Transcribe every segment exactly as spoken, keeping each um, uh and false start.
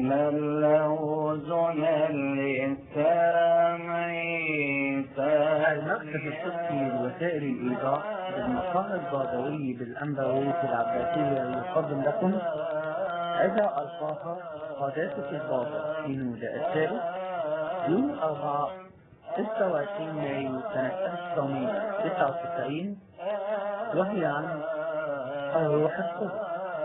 من له زنا للسامعين. المكتب الصفي لوسائل الإيضاح بالمقام البابوي بالأنبوية العباسية يقدم لكم إذا ألقاها قداسة البابا شنودة الثالث يوم الأربعاء ستة وعشرين مايو سنة ألف وتسعمائة وتسعة وتسعين، وهي عن الروح القدس.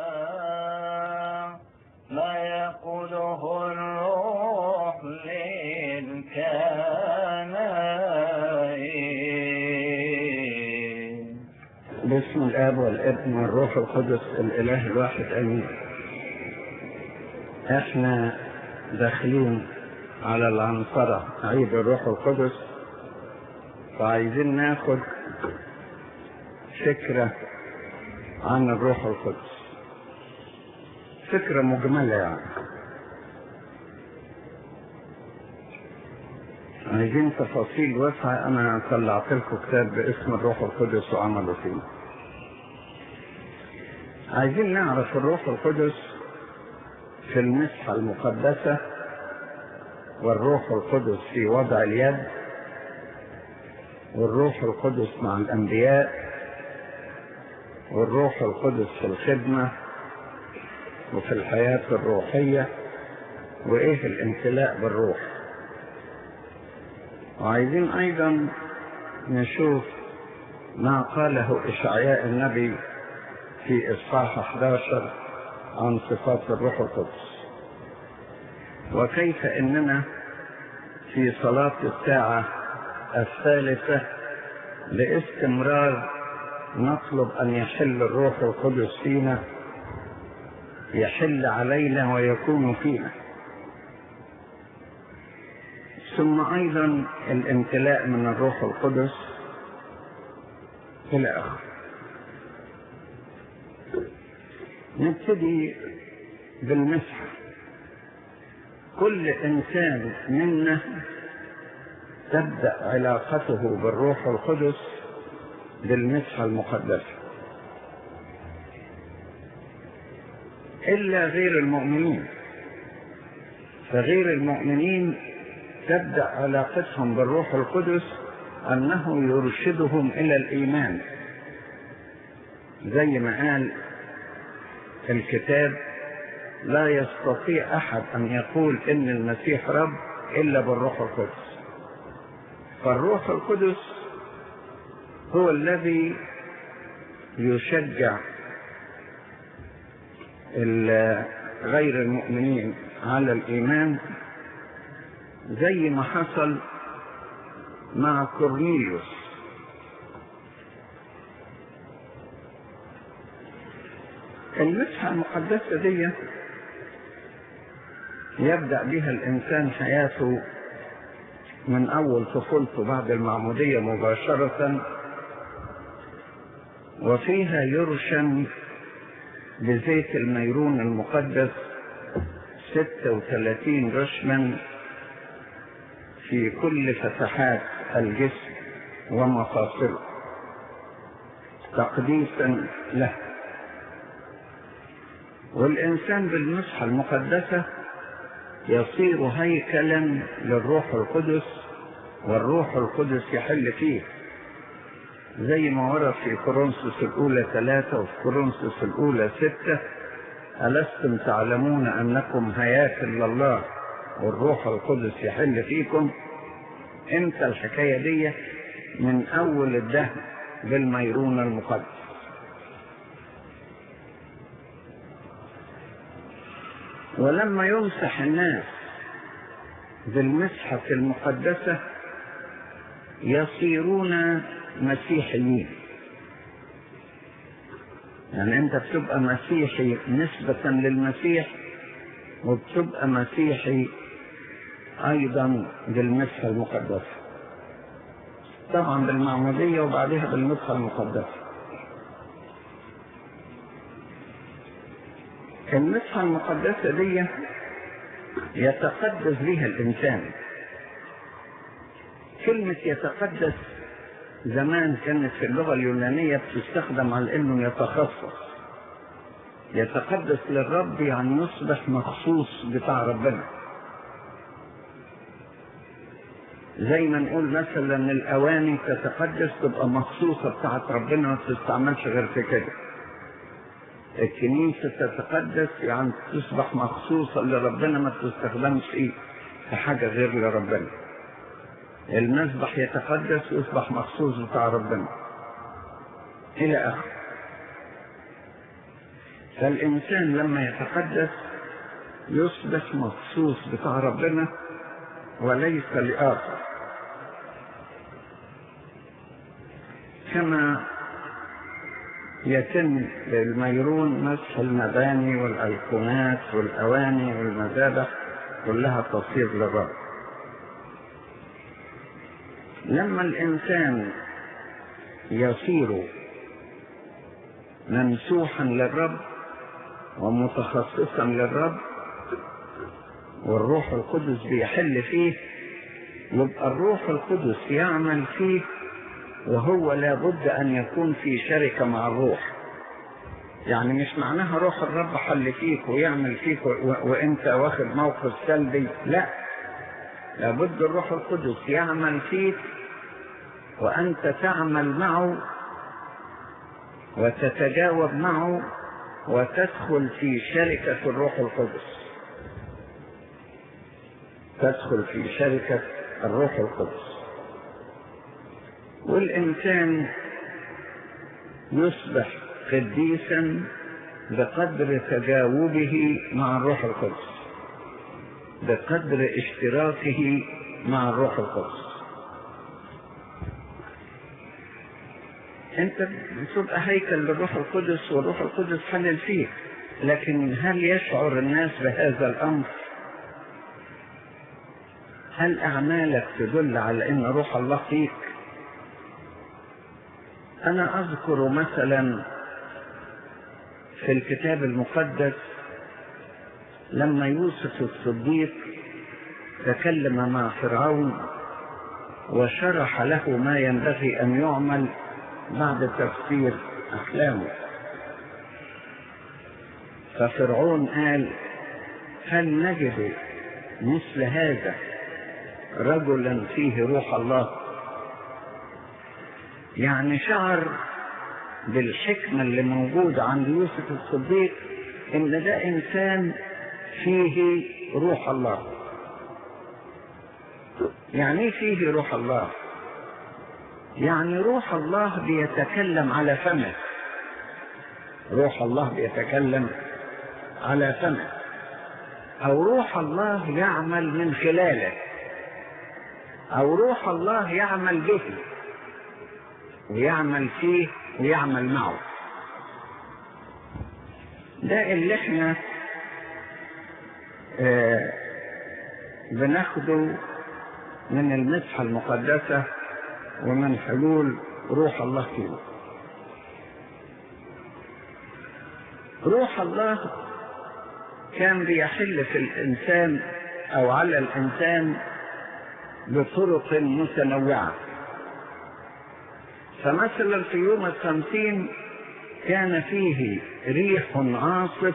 ما يقوله الروح للكنائس. باسم الآب والابن والروح القدس الإله الواحد آمين. احنا داخلين على العنصرة عيد الروح القدس، فعايزين ناخد فكرة عن الروح القدس، فكرة مجملة يعني. عايزين تفاصيل واسعة. أنا طلعت لكم كتاب باسم الروح القدس وعمله فيه. عايزين نعرف الروح القدس في المسحة المقدسة، والروح القدس في وضع اليد، والروح القدس مع الأنبياء، والروح القدس في الخدمة وفي الحياة الروحية، وإيه الامتلاء بالروح. وعايزين أيضا نشوف ما قاله إشعياء النبي في إصحاح أحد عشر عن صفات الروح القدس، وكيف إننا في صلاة الساعة الثالثة باستمرار نطلب أن يحل الروح القدس فينا، يحل علينا ويكون فينا. ثم أيضا الامتلاء من الروح القدس إلى آخره. نبتدي بالمسحة. كل إنسان منا تبدأ علاقته بالروح القدس بالمسحة المقدسة، إلا غير المؤمنين. فغير المؤمنين تبدأ علاقتهم بالروح القدس أنه يرشدهم إلى الإيمان، زي ما قال الكتاب: لا يستطيع أحد أن يقول إن المسيح رب إلا بالروح القدس. فالروح القدس هو الذي يشجع غير المؤمنين على الإيمان، زي ما حصل مع كورنيليوس. المسحة المقدسة دي يبدأ بها الإنسان حياته من أول طفولته بعد المعمودية مباشرة، وفيها يرشم بزيت الميرون المقدس ستة وثلاثين رشما في كل فتحات الجسم ومفاصله تقديسا له. والإنسان بالمسحة المقدسة يصير هيكلا للروح القدس، والروح القدس يحل فيه، زي ما ورد في كورنثوس الأولى ثلاثة وفي كورنثوس الأولى ستة: ألستم تعلمون أنكم هياكل لله والروح القدس يحل فيكم؟ امتى الحكاية دي؟ من أول الدهر بالميرون المقدس. ولما يمسح الناس بالمسحة المقدسة يصيرون مسيحيين. يعني انت بتبقى مسيحي نسبة للمسيح، وبتبقى مسيحي ايضا بالمسحة المقدسة، طبعا بالمعمودية وبعدها بالمسحة المقدسة. المسحة المقدسة دي يتقدس بها الإنسان. كلمة يتقدس زمان كانت في اللغة اليونانية بتستخدم على إنه يتخصص، يتقدس للرب يعني يصبح مخصوص بتاع ربنا. زي ما نقول مثلا الأواني تتقدس تبقى مخصوصة بتاعت ربنا ما تستعملش غير في كده. الكنيسة تتقدس يعني تصبح مخصوصة لربنا ما تستخدمش ايه في حاجة غير لربنا. المذبح يتقدس ويصبح مخصوص بتاع ربنا إلى آخر. فالإنسان لما يتقدس يصبح مخصوص بتاع ربنا وليس لآخر، كما يتم للميرون مسح المباني والأيقونات والأواني والمذابح كلها تصير للرب. لما الإنسان يصير ممسوحا للرب ومتخصصا للرب والروح القدس بيحل فيه، يبقى الروح القدس يعمل فيه وهو لابد أن يكون في شركة مع الروح. يعني مش معناها روح الرب حل فيك ويعمل فيك وانت واخد موقف سلبي، لا، لابد الروح القدس يعمل فيك وأنت تعمل معه وتتجاوب معه وتدخل في شركة الروح القدس، تدخل في شركة الروح القدس. والإنسان يصبح قديسا بقدر تجاوبه مع الروح القدس، بقدر اشتراكه مع الروح القدس. انت بتبقى هيكل للروح القدس والروح القدس حلل فيك، لكن هل يشعر الناس بهذا الامر؟ هل اعمالك تدل على ان روح الله فيك؟ انا اذكر مثلا في الكتاب المقدس لما يوسف الصديق تكلم مع فرعون وشرح له ما ينبغي ان يعمل بعد تفسير أحلامه، ففرعون قال: هل نجد مثل هذا رجلا فيه روح الله؟ يعني شعر بالحكمة اللي موجودة عند يوسف الصديق إن ده إنسان فيه روح الله. يعني فيه روح الله؟ يعني روح الله بيتكلم على فمه، روح الله بيتكلم على فمه، أو روح الله يعمل من خلاله، أو روح الله يعمل به ويعمل فيه ويعمل معه. ده اللي احنا اه بناخده من المسحة المقدسة ومن حلول روح الله فيه. روح الله كان بيحل في الإنسان أو على الإنسان بطرق متنوعة. فمثلا في يوم الخمسين كان فيه ريح عاصف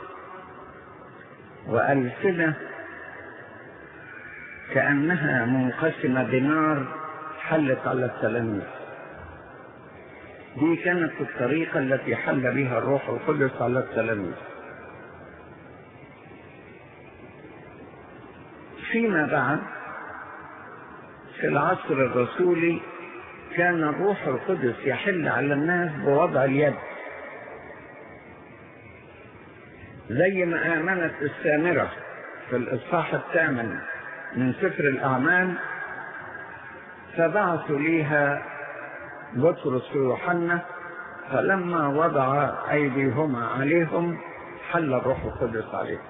وألسنة كأنها منقسمة بنار حلت على التلاميذ. دي كانت الطريقة التي حل بها الروح القدس على التلاميذ. فيما بعد في العصر الرسولي كان الروح القدس يحل على الناس بوضع اليد، زي ما آمنت السامرة في الإصحاح الثامن من سفر الأعمال، فبعثوا ليها بطرس ويوحنا، فلما وضع أيديهما عليهم حل الروح القدس عليهم.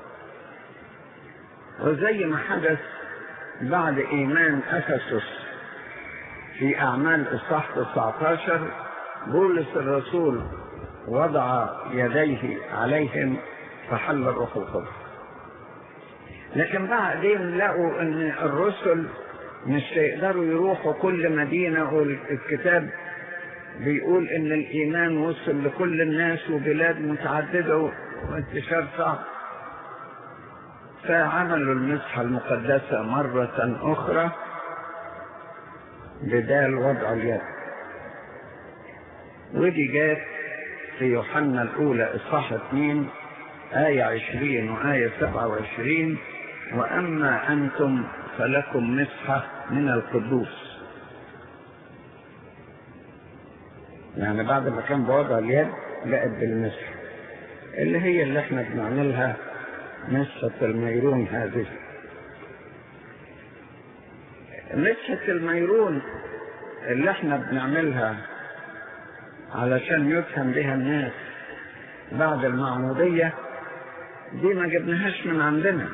وزي ما حدث بعد إيمان أفسس في أعمال إصحاح تسعة عشر، بولس الرسول وضع يديه عليهم فحل الروح القدس. لكن بعدين لقوا أن الرسل مش هيقدروا يروحوا كل مدينة، والكتاب بيقول ان الايمان وصل لكل الناس وبلاد متعددة وانتشار صعب، فعملوا المسحة المقدسة مرة أخرى بدال وضع اليد. ودي جات في يوحنا الأولى إصحاح اثنين آية عشرين وآية سبعة وعشرين: وأما أنتم فلكم مسحة من القدوس. يعني بعد ما كان بوضع اليد بقت بالمسحة، اللي هي اللي احنا بنعملها مسحة الميرون. هذه مسحة الميرون اللي احنا بنعملها علشان يفهم بها الناس بعد المعمودية، دي ما جبناهاش من عندنا،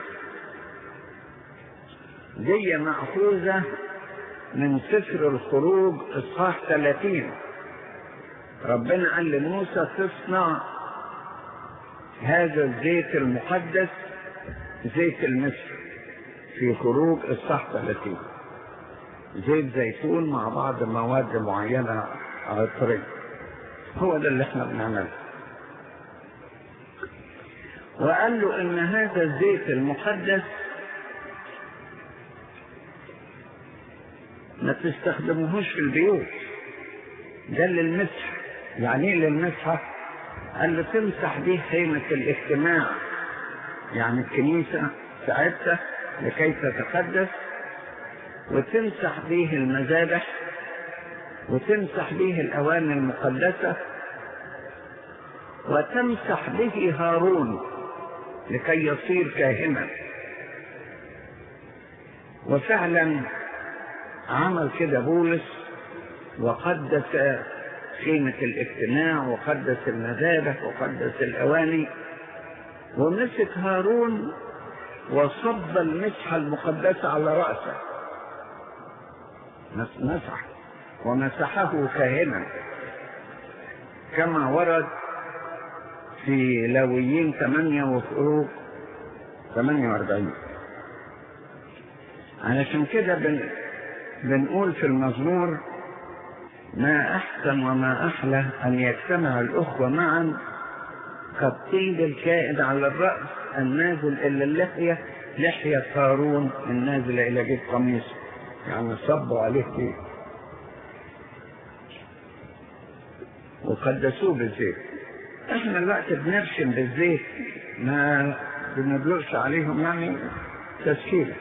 دي مأخوذة من سفر الخروج إصحاح ثلاثين. ربنا قال لموسى تصنع هذا الزيت المقدس زيت المسح في خروج إصحاح ثلاثين، زيت زيتون مع بعض مواد معينة عطرية. هو ده اللي احنا بنعمله. وقال له ان هذا الزيت المقدس ما تستخدموهوش في البيوت، ده للمسح. يعني ايه للمسحة؟ قال له تمسح به خيمة الاجتماع، يعني الكنيسة ساعتها لكي تتقدس، وتمسح به المذابح، وتمسح به الأواني المقدسة، وتمسح به هارون لكي يصير كاهنا. وفعلا عمل كده بولس، وقدس خيمة الاجتماع، وقدس المذابح، وقدس الأواني، ومسك هارون وصب المسحة المقدسة على رأسه، مسح ومسحه كاهنا، كما ورد في لاويين ثمانية وخروج ثمانية وأربعين. علشان كده بن بنقول في المزمور: ما أحسن وما أحلى أن يجتمع الأخوة معا كالطيب الكائد على الرأس النازل إلى اللحية، لحية هارون النازلة إلى جيب قميصه، يعني صبوا عليه فيه وقدسوه بالزيت. احنا الوقت بنرشم بالزيت، ما بندلقش عليهم يعني تسكيلة.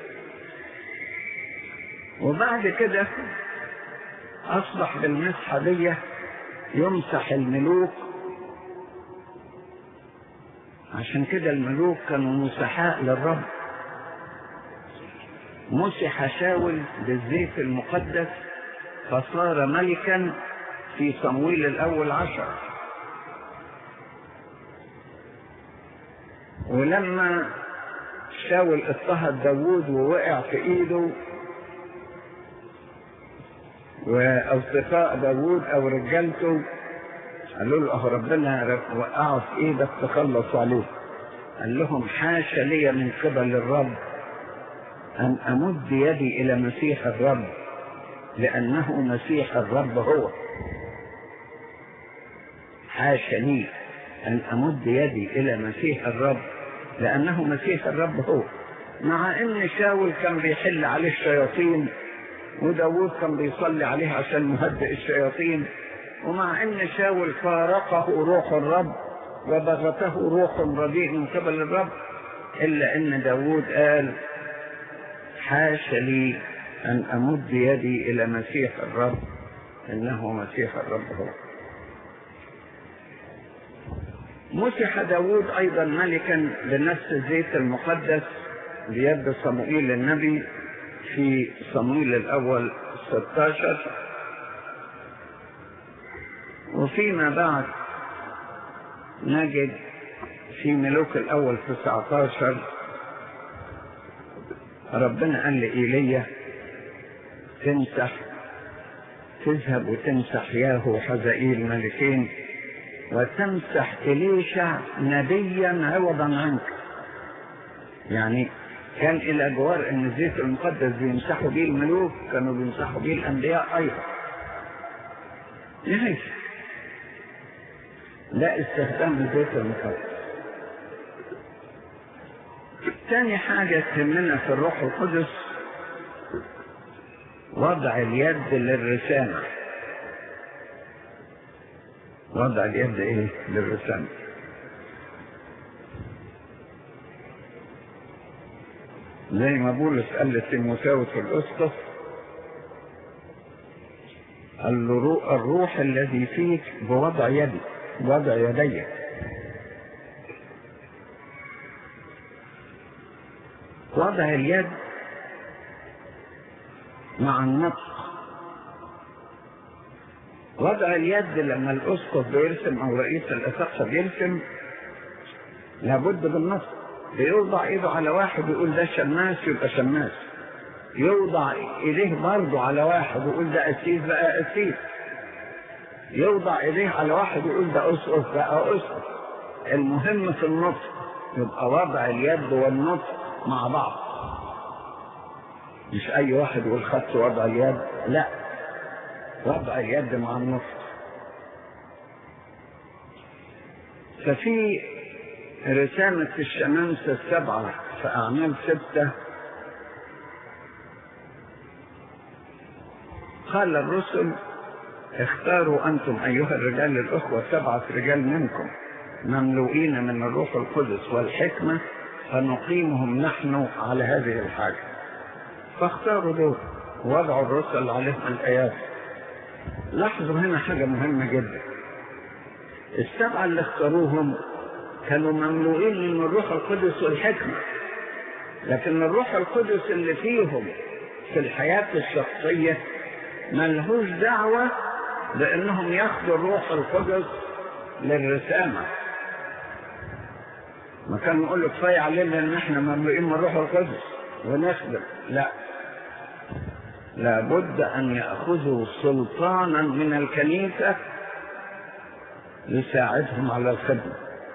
وبعد كده اصبح بالمسحة دي يمسح الملوك. عشان كده الملوك كانوا مسحاء للرب. مسح شاول بالزيت المقدس فصار ملكا في صمويل الأول عشر. ولما شاول اضطهد داوود ووقع في ايده، واصدقاء داوود او رجالته قالوا له: اهو ربنا وقعه في ايدك تخلص عليه. قال لهم: حاشا لي من قبل الرب ان امد يدي الى مسيح الرب، لانه مسيح الرب هو. حاشا لي ان امد يدي الى مسيح الرب، لانه مسيح الرب هو. مع ان شاول كان بيحل عليه الشياطين، وداود كان بيصلي عليه عشان يهدئ الشياطين، ومع ان شاول فارقه روح الرب وبغته روح رديء من قبل الرب، الا ان داود قال: حاشا لي ان امد يدي الى مسيح الرب، انه مسيح الرب هو. مسح داود ايضا ملكا بنفس الزيت المقدس بيد صموئيل النبي في صموئيل الاول ستة عشر. وفيما بعد نجد في ملوك الاول تسعة عشر ربنا قال لإيليا: تمسح تذهب وتمسح ياهو حزائيل ملكين، وتمسح إليشع نبيا عوضا عنك. يعني كان إلى جوار أن الزيت المقدس بيمسحوا به الملوك، كانوا بيمسحوا به الأنبياء أيضا. نهاية لا استخدام الزيت المقدس. تاني حاجة تهمنا في الروح القدس وضع اليد للرسامة. وضع اليد ايه للرسامة؟ زي ما بولس قال لتيموثاوس الأسقف، قال له الروح الذي فيك بوضع يدي، بوضع يدي. وضع اليد مع النطق. وضع اليد لما الأسقف بيرسم أو رئيس الأساقفة بيرسم لابد بالنطق. بيوضع ايده على واحد ويقول ده شماس يبقى شماس، يوضع ايديه برضه على واحد ويقول ده قسيس بقى قسيس، يوضع ايديه على واحد ويقول ده اسقف بقى اسقف. المهم في النطق يبقى وضع اليد والنطق مع بعض، مش اي واحد يقول خدت وضع اليد، لا، وضع اليد مع النطق. ففي رسامة الشمامسة السبعة في أعمال ستة قال الرسل اختاروا أنتم أيها الرجال الأخوة سبعة رجال منكم مملوئين من الروح القدس والحكمة فنقيمهم نحن على هذه الحاجة. فاختاروا دول وضعوا الرسل عليهم الآيات. لاحظوا هنا حاجة مهمة جدا، السبعة اللي اختاروهم كانوا مملوئين من الروح القدس والحكمة، لكن الروح القدس اللي فيهم في الحياة الشخصية ملهوش دعوة بأنهم ياخدوا الروح القدس للرسامة. ما كان يقول له كفاية علينا ان احنا مملوئين من الروح القدس ونخدم، لا، لابد ان يأخذوا سلطانا من الكنيسة يساعدهم على الخدمة.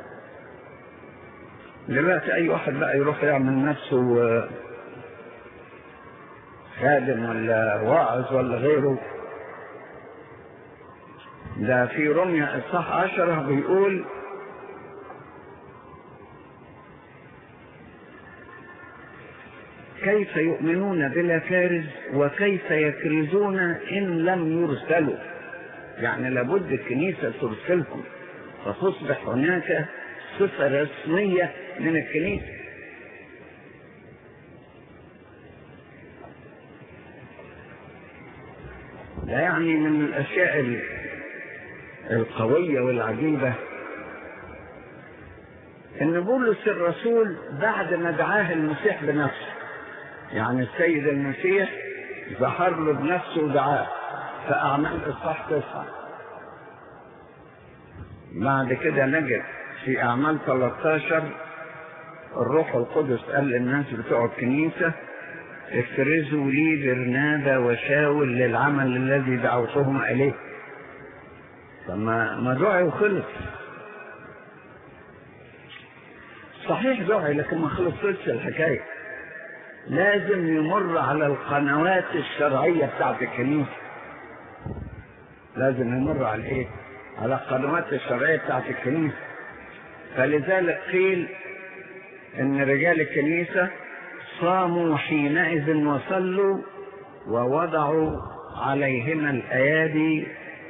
دلوقتي اي واحد بقى يروح يعمل نفسه خادم ولا واعظ ولا غيره. ده في رمية اصحاح عشرة بيقول كيف يؤمنون بلا كارز وكيف يكرزون ان لم يرسلوا. يعني لابد الكنيسة ترسلكم فتصبح هناك صفة رسمية من الكنيسة. ده يعني من الأشياء القوية والعجيبة إن بولس الرسول بعد ما دعاه المسيح بنفسه، يعني السيد المسيح ظهر له بنفسه ودعاه في أعمال إصحاح تسعة. بعد كده نجد في أعمال ثلاثة عشر الروح القدس قال للناس بتوع الكنيسة افرزوا لي برنابا وشاول للعمل الذي دعوتهم إليه. فما ما دعي وخلص. صحيح دعي لكن ما خلصتش الحكاية. لازم يمر على القنوات الشرعية بتاعت الكنيسة. لازم يمر على ايه؟ على القنوات الشرعية بتاعت الكنيسة. فلذلك قيل ان رجال الكنيسة صاموا حينئذ وصلوا ووضعوا عليهما الأيادي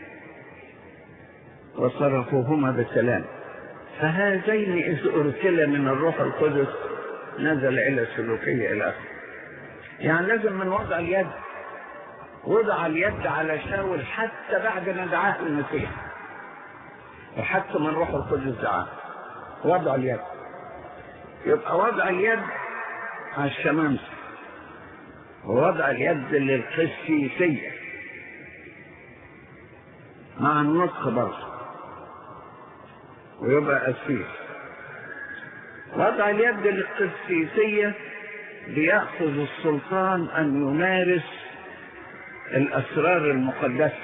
وصرفوهما بسلام. فهذين إذ أرسل من الروح القدس نزل إلى السلوكية إلى آخره. يعني لازم من وضع اليد، وضع اليد على شاول حتى بعد ما دعاه المسيح، وحتى من الروح القدس دعاه وضع اليد. يبقى وضع اليد على الشمامسة ووضع اليد للقسيسية مع النطق برضه ويبقى قسيس. وضع اليد للقسيسية بيأخذ السلطان أن يمارس الأسرار المقدسة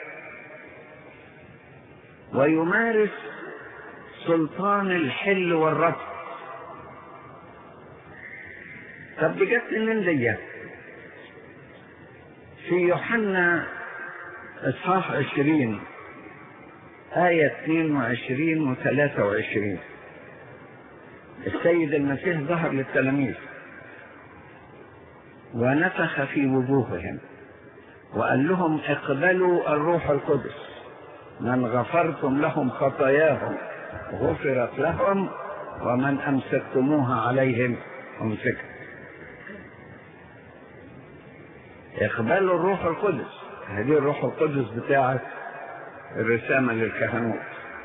ويمارس سلطان الحل والرفض. طب دي جت منين دي؟ في يوحنا اصحاح عشرين آية اثنين وعشرين وثلاثة وعشرين السيد المسيح ظهر للتلاميذ ونفخ في وجوههم وقال لهم اقبلوا الروح القدس، من غفرتم لهم خطاياهم غفرت لهم ومن أمسكتموها عليهم أمسكت. اقبلوا الروح القدس، هذه الروح القدس بتاعت الرسامة للكهنوت.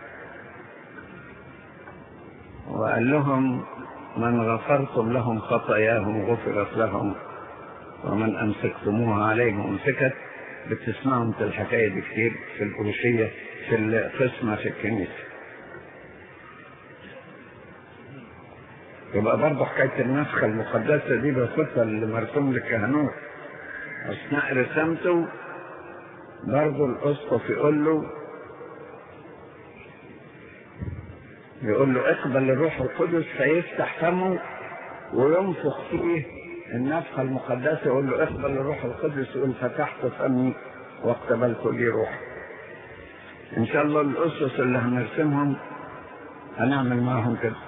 وقال لهم من غفرتم لهم خطاياهم غفرت لهم ومن أمسكتموها عليهم أمسكت. بتسمعوا انت الحكاية دي كتير في الأوشية في القسمة في الكنيسة. يبقى برضه حكاية النفخة المقدسة دي بصفة اللي مرسوم للكهنوت أثناء رسامته. برضه الأسقف يقول له يقول له اقبل الروح القدس، فيفتح فمه وينفخ فيه النفخة المقدسة. يقول له اقبل الروح القدس، يقول فتحت فمي واقتبلت لي روح. ان شاء الله الأسس اللي هنرسمهم هنعمل معهم كده.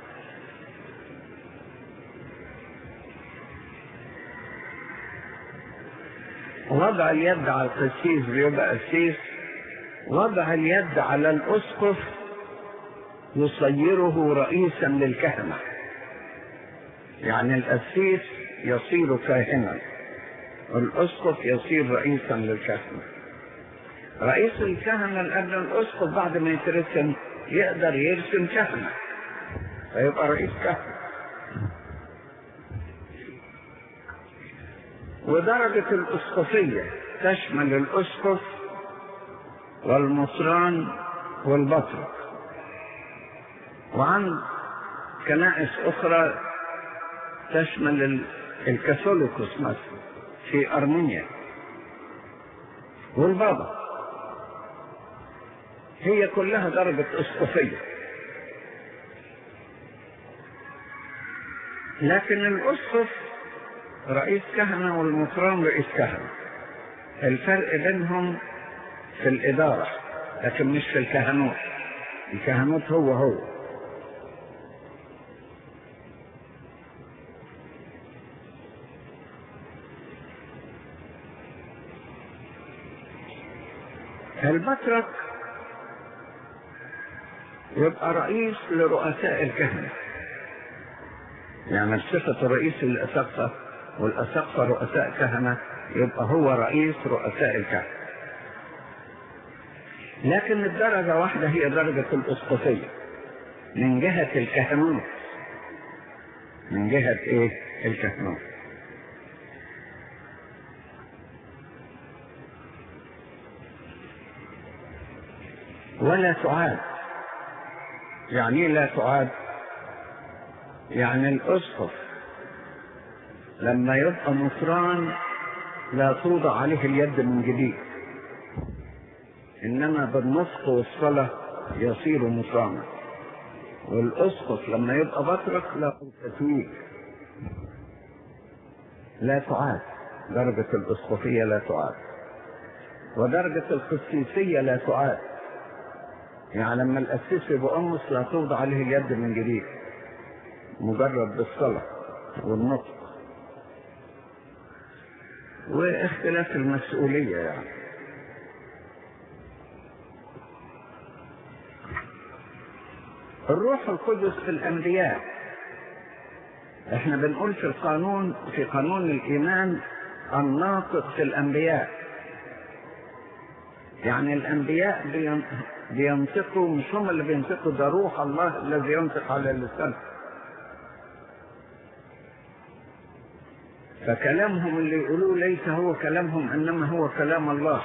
وضع اليد على القسيس بيبقى قسيس، وضع اليد على الأسقف يصيره رئيسا للكهنة، يعني القسيس يصير كاهنا، الأسقف يصير رئيسا للكهنة. رئيس الكهنة لأن الأسقف بعد ما يترسم يقدر يرسم كهنة فيبقى رئيس كهنة. ودرجة الأسقفية تشمل الأسقف والمصران والبطرك. وعن كنائس أخرى تشمل الكاثوليكوس مثلا في أرمينيا والبابا، هي كلها درجة أسقفية. لكن الأسقف رئيس كهنة والمطران رئيس كهنة، الفرق بينهم في الإدارة لكن مش في الكهنوت. الكهنوت هو هو. البطرك يبقى رئيس لرؤساء الكهنة، يعني بصفة الرئيس للأساقفة والأساقفة رؤساء كهنة، يبقى هو رئيس رؤساء الكهنة. لكن الدرجة واحدة هي درجة الأسقفية من جهة الكهنوت، من جهة إيه؟ الكهنوت. ولا تعاد. يعني لا تعاد؟ يعني الأسقف لما يبقى مصران لا توضع عليه اليد من جديد، إنما بالنطق والصلاة يصير مصرانا. والأسقف لما يبقى بطرك لا تتويج، لا تعاد. درجة الأسقفية لا تعاد، ودرجة القسيسية لا تعاد. يعني لما القسيس يبقى أمس لا توضع عليه اليد من جديد، مجرد بالصلاة والنطق. واختلاف المسؤولية يعني. الروح القدس في الأنبياء، احنا بنقول في القانون، في قانون الإيمان الناطق في الأنبياء، يعني الأنبياء بينطقوا، مش هم اللي بينطقوا، ده روح الله الذي ينطق على اللسان. فكلامهم اللي يقولوه ليس هو كلامهم إنما هو كلام الله.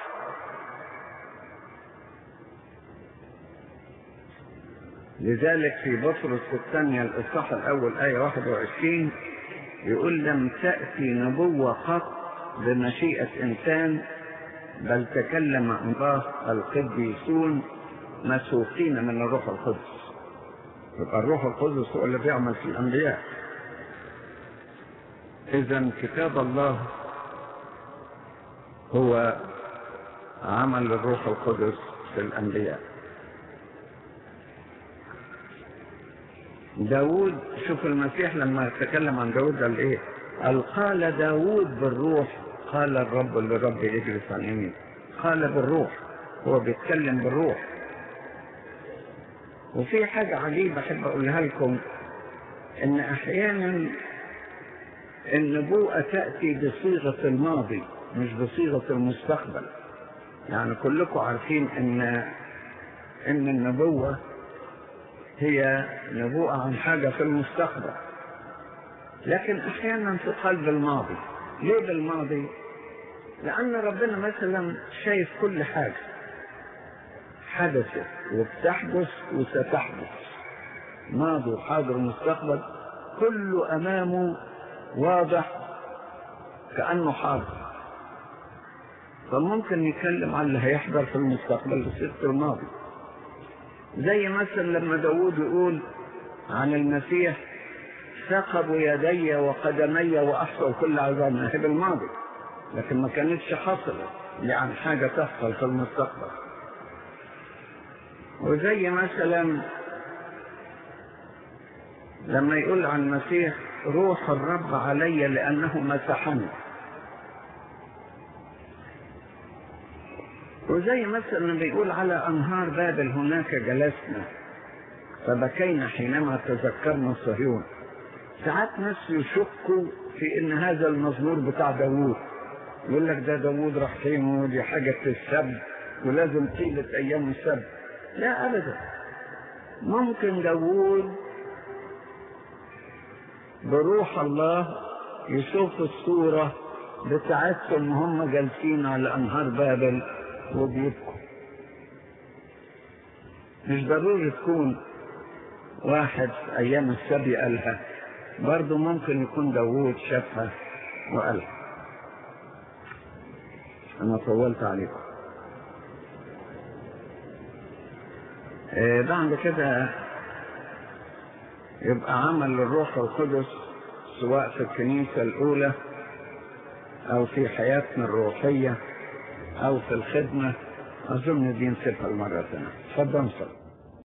لذلك في بطرس الثانية الإصحاح الأول آية واحد وعشرين يقول لم تأتي نبوة قط بمشيئة إنسان بل تكلم الله القديسون مسوقين من الروح القدس. يبقى الروح القدس هو اللي بيعمل في الأنبياء. إذن كتاب الله هو عمل الروح القدس في الأنبياء. داود، شوف المسيح لما تكلم عن داود قال ايه؟ قال قال داود بالروح قال الرب لرب اجلس عن يمين. قال بالروح، هو بيتكلم بالروح. وفي حاجة عجيبة أحب أقولها لكم، إن أحيانا النبوءة تأتي بصيغة الماضي مش بصيغة المستقبل. يعني كلكم عارفين إن إن النبوة هي نبوءة عن حاجة في المستقبل، لكن أحيانا تقال بالماضي. ليه بالماضي؟ لأن ربنا مثلا شايف كل حاجة حدثت وبتحدث وستحدث، ماضي وحاضر ومستقبل، كله أمامه واضح كأنه حاضر. فممكن نتكلم عن اللي هيحضر في المستقبل بصيغة الماضي، زي مثلا لما داود يقول عن المسيح ثقبوا يدي وقدمي وأحصوا كل عظام، هي بالماضي لكن ما كانتش حصلت، يعني حاجة تحصل في المستقبل. وزي مثلا لما يقول عن المسيح روح الرب علي لأنه مسحني. وزي مثلا لما يقول على أنهار بابل هناك جلسنا فبكينا حينما تذكرنا صهيون. ساعات ناس يشكوا في ان هذا المزمور بتاع داوود، يقول لك ده داوود راح فين ودي حاجة السبت ولازم طيلة ايام السبت. لا ابدا، ممكن داوود بروح الله يشوف الصورة بتاعتهم هم جالسين على انهار بابل وبيبكوا. مش ضروري تكون واحد ايام السبي قالها، برضو ممكن يكون داوود شافها وقالها. انا طولت عليكم. آه بعد كده يبقى عمل الروح القدس سواء في الكنيسة الاولى او في حياتنا الروحية او في الخدمة، اظن دي نسيبها المرة الثانية. اتفضل.